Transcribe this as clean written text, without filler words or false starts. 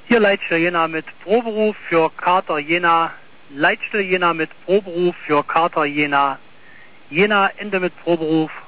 Hier Leitstelle Jena mit Proberuf für Kater Jena. Leitstelle Jena mit Proberuf für Kater Jena. Jena Ende mit Proberuf.